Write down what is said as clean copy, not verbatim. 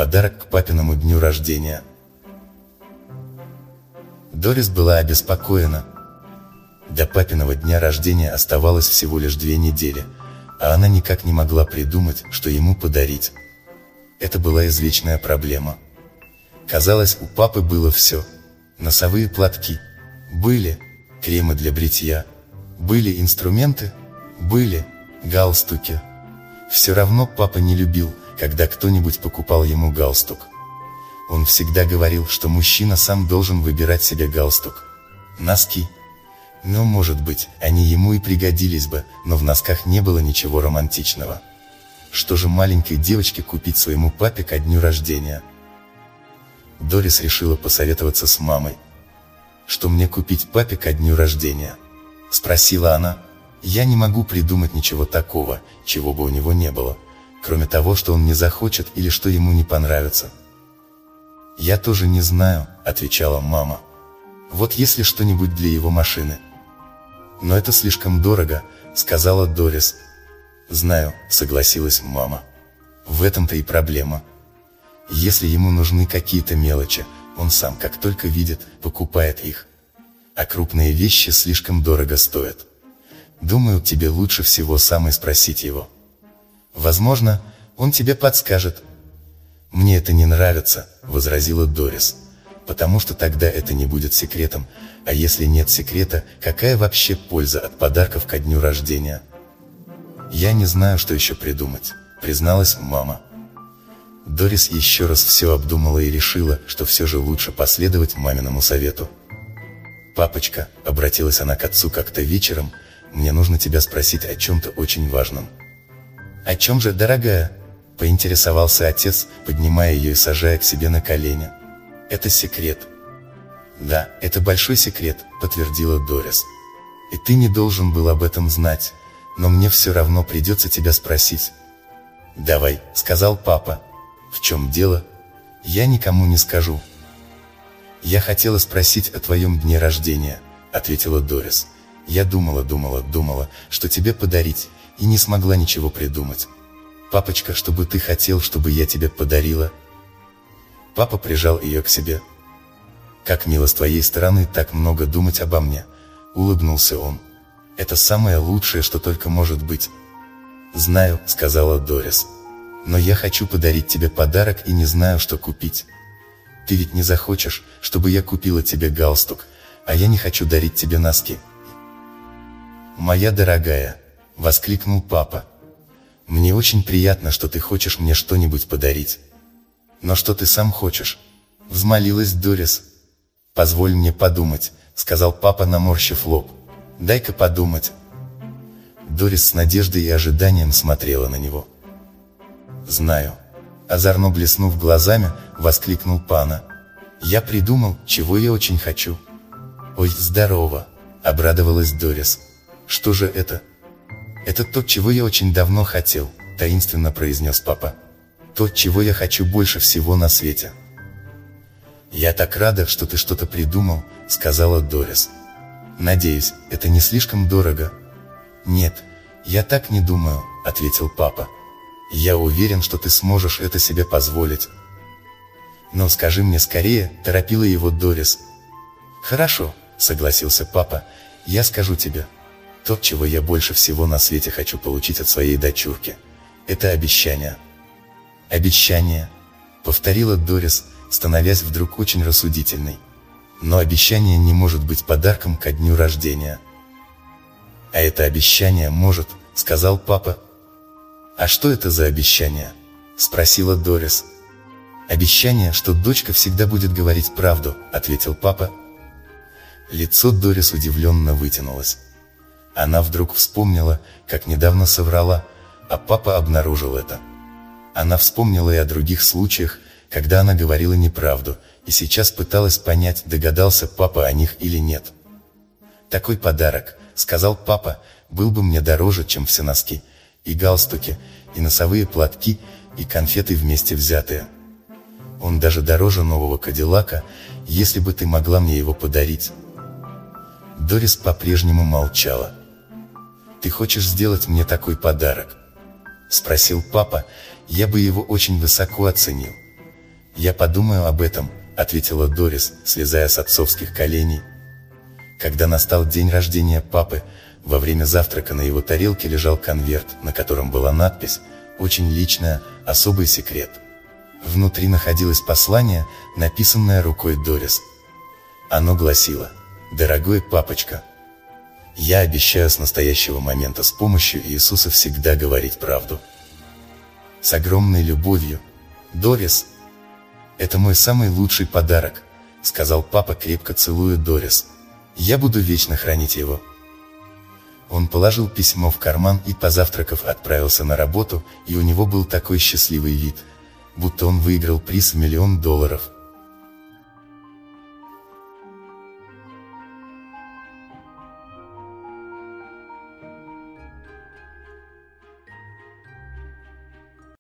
Подарок к папиному дню рождения. Дорис была обеспокоена. До папиного дня рождения оставалось всего лишь 2 недели, а она никак не могла придумать, что ему подарить. Это была извечная проблема. Казалось, у папы было все. Носовые платки были, кремы для бритья были, инструменты были, галстуки. Все равно папа не любил, когда кто-нибудь покупал ему галстук. Он всегда говорил, что мужчина сам должен выбирать себе галстук. Носки. Ну, может быть, они ему и пригодились бы, но в носках не было ничего романтичного. Что же маленькой девочке купить своему папе ко дню рождения? Дорис решила посоветоваться с мамой. «Что мне купить папе ко дню рождения?» — спросила она. «Я не могу придумать ничего такого, чего бы у него не было, кроме того, что он не захочет или что ему не понравится». «Я тоже не знаю», — отвечала мама. «Вот если что-нибудь для его машины». «Но это слишком дорого», — сказала Дорис. «Знаю», — согласилась мама. «В этом-то и проблема. Если ему нужны какие-то мелочи, он сам, как только видит, покупает их. А крупные вещи слишком дорого стоят. Думаю, тебе лучше всего самой спросить его. Возможно, он тебе подскажет». «Мне это не нравится», — возразила Дорис. «Потому что тогда это не будет секретом, а если нет секрета, какая вообще польза от подарков ко дню рождения?» «Я не знаю, что еще придумать», — призналась мама. Дорис еще раз все обдумала и решила, что все же лучше последовать маминому совету. «Папочка», — обратилась она к отцу как-то вечером, — «мне нужно тебя спросить о чем-то очень важном». «О чем же, дорогая?» — поинтересовался отец, поднимая ее и сажая к себе на колени. «Это секрет». «Да, это большой секрет», — подтвердила Дорис. «И ты не должен был об этом знать, но мне все равно придется тебя спросить». «Давай», — сказал папа. «В чем дело?» «Я никому не скажу». «Я хотела спросить о твоем дне рождения», — ответила Дорис. «Я думала, что тебе подарить, и не смогла ничего придумать. Папочка, что бы ты хотел, чтобы я тебе подарила?» Папа прижал ее к себе. «Как мило с твоей стороны так много думать обо мне», — улыбнулся он. «Это самое лучшее, что только может быть». «Знаю», — сказала Дорис. «Но я хочу подарить тебе подарок и не знаю, что купить. Ты ведь не захочешь, чтобы я купила тебе галстук, а я не хочу дарить тебе носки». «Моя дорогая», — воскликнул папа, — «мне очень приятно, что ты хочешь мне что-нибудь подарить. Но что ты сам хочешь?» — взмолилась Дорис. «Позволь мне подумать», — сказал папа, наморщив лоб. «Дай-ка подумать». Дорис с надеждой и ожиданием смотрела на него. «Знаю», — озорно блеснув глазами, воскликнул папа. «Я придумал, чего я очень хочу». «Ой, здорово», — обрадовалась Дорис. «Что же это?» «Это то, чего я очень давно хотел», — таинственно произнес папа. «То, чего я хочу больше всего на свете». «Я так рада, что ты что-то придумал», — сказала Дорис. «Надеюсь, это не слишком дорого?» «Нет, я так не думаю», — ответил папа. «Я уверен, что ты сможешь это себе позволить». «Но скажи мне скорее», — торопила его Дорис. «Хорошо», — согласился папа, — «я скажу тебе. То, чего я больше всего на свете хочу получить от своей дочурки, это обещание». «Обещание», — повторила Дорис, становясь вдруг очень рассудительной. «Но обещание не может быть подарком ко дню рождения». «А это обещание может», — сказал папа. «А что это за обещание?» — спросила Дорис. «Обещание, что дочка всегда будет говорить правду», — ответил папа. Лицо Дорис удивленно вытянулось. Она вдруг вспомнила, как недавно соврала, а папа обнаружил это. Она вспомнила и о других случаях, когда она говорила неправду, и сейчас пыталась понять, догадался папа о них или нет. «Такой подарок», — сказал папа, — «был бы мне дороже, чем все носки, и галстуки, и носовые платки, и конфеты вместе взятые. Он даже дороже нового Кадиллака, если бы ты могла мне его подарить». Дорис по-прежнему молчала. «Ты хочешь сделать мне такой подарок?» — спросил папа. «Я бы его очень высоко оценил. «Я подумаю об этом», — ответила Дорис, слезая с отцовских коленей. Когда настал день рождения папы, во время завтрака на его тарелке лежал конверт, на котором была надпись «Очень личное, особый секрет». Внутри находилось послание, написанное рукой Дорис. Оно гласило: «Дорогой папочка, я обещаю с настоящего момента с помощью Иисуса всегда говорить правду. С огромной любовью, Дорис». «Это мой самый лучший подарок», — сказал папа, крепко целуя Дорис. «Я буду вечно хранить его». Он положил письмо в карман и, позавтракав, отправился на работу, и у него был такой счастливый вид, будто он выиграл приз в $1 000 000.